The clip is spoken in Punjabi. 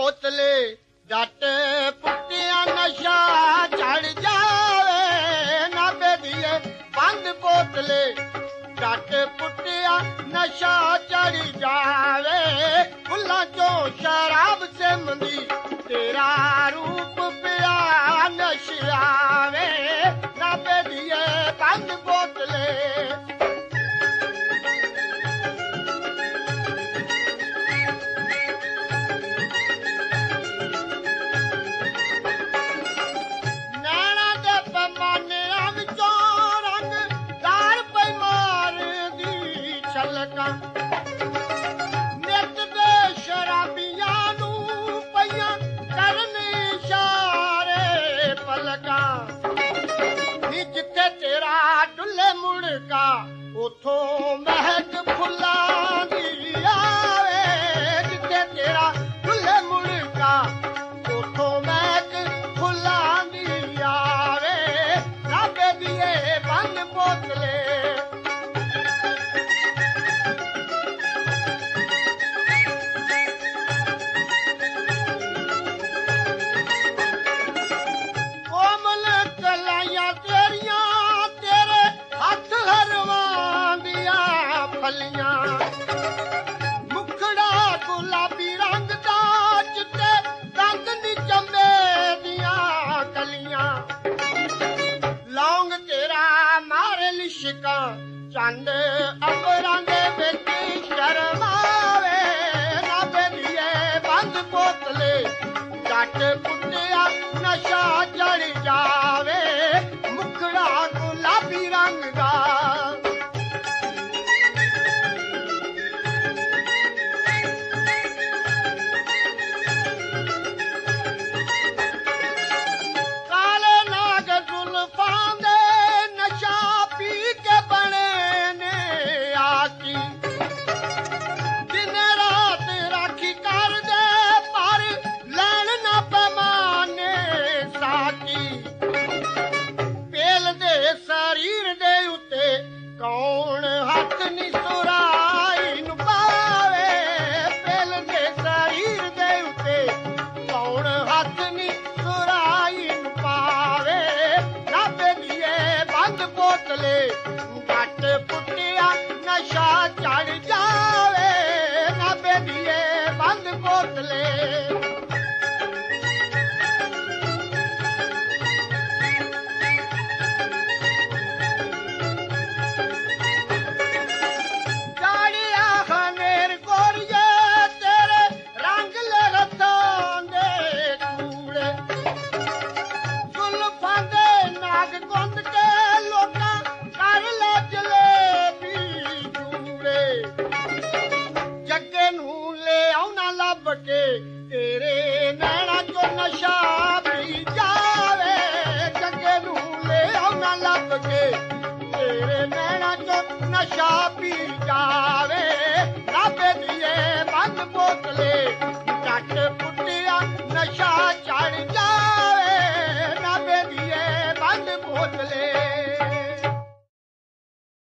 ਬੋਤਲੇ ਜੱਟ ਪੁੱਟਿਆ ਨਸ਼ਾ ਚੜ ਜਾਵੇ ਨਾ ਬੇਦੀਏ ਬੰਦ ਬੋਤਲੇ ਜੱਟ ਪੁੱਟਿਆ ਨਸ਼ਾ ਚੜ ਜਾਵੇ ਫੁੱਲਾਂ ਚੋਂ ਸ਼ਰਾਬ ਸਿਮਦੀ ਤੇਰਾ ਰੂਪ ਪਿਆ ਨਸ਼ਿਆਵੇ ਨਾ ਬੇਦੀਏ ਬੰਦ ਬੋਤਲੇ ਨਿੱਤ ਦੇ ਸ਼ਰਾਬੀਆਂ ਨੂੰ ਪਈਆਂ ਕਰਨ ਇਸ਼ਾਰੇ ਪਲਕਾਂ ਨੀ ਜਿੱਥੇ ਤੇਰਾ ਡੁੱਲੇ ਮੁੜਕਾ ਉਥੋਂ ਮਹਿਕ ਫੁੱਲਾਂ ਦੀ ਆਵੇ ਜਿੱਥੇ ਤੇਰਾ ਡੁੱਲੇ ਮੁੜਕਾ ਉਥੋਂ ਮਹਿਕ ਫੁੱਲਾਂ ਦੀ ਆਵੇ ਰੱਬ ਦੀਏ ਬੰਦ ਬੋਤਲੇ ਮੁਖੜਾ ਗੁਲਾਬੀ ਰੰਗ ਦਾ ਚਿੱਟੇ ਰੰਗ ਨੀ ਚੰਬੇ ਦੀਆਂ ਕਲੀਆਂ ਲੌਂਗ ਤੇਰਾ ਮਾਰੇ ਲਿਸ਼ਕਾਂ ਚੰਦ ਅੰਬਰਾਂ ਦੇ ਵਿੱਚ ਸ਼ਰਮਾਵੇ ਨਾ ਬੇਲੀਏ ਬੰਦ ਬੋਤਲੇ ਜੱਟ ਪੁੱਟਿਆ ਨਸ਼ਾ ਚੜ ਜਾਵੇ ਮੁਖੜਾ ਗੁਲਾਬੀ ਰੰਗ ਦਾ ਕੌਣ ਹੱਥ ਨੀ ਸੁਰਾਈ ਨੂੰ ਪਾਵੇ ਪਿਲ ਦੇ ਸਰੀਰ ਦੇ ਉੱਤੇ ਕੌਣ ਹੱਥ ਨੀ ਸੁਰਾਈ ਨੂੰ ਪਾਵੇ ਨਾ ਬੇਲੀਏ ਬੰਦ ਬੋਤਲੇ ਜੱਟ ਪੁੱਟਿਆ ਨਸ਼ਾ ਚੜ ਜਾਵੇ ਨਾ ਬੇਲੀਏ ਬੰਦ ਬੋਤਲੇ ਤੇਰੇ ਨੈਣਾ ਚੋਂ ਨਸ਼ਾ ਪੀ ਜਾਵੇ ਜੱਗੇ ਨੂੰ ਲੈ ਆਉਣਾ ਲੱਭ ਕੇ ਤੇਰੇ ਨੈਣਾ ਚੋਂ ਨਸ਼ਾ ਪੀ ਜਾਵੇ ਰੱਬ ਦੀਏ ਬੰਦ ਬੋਤਲੇ ਜੱਟ ਪੁੱਟਿਆ ਨਸ਼ਾ ਚੜ ਜਾਵੇ ਰੱਬ ਦੀਏ ਬੰਦ ਬੋਤਲੇ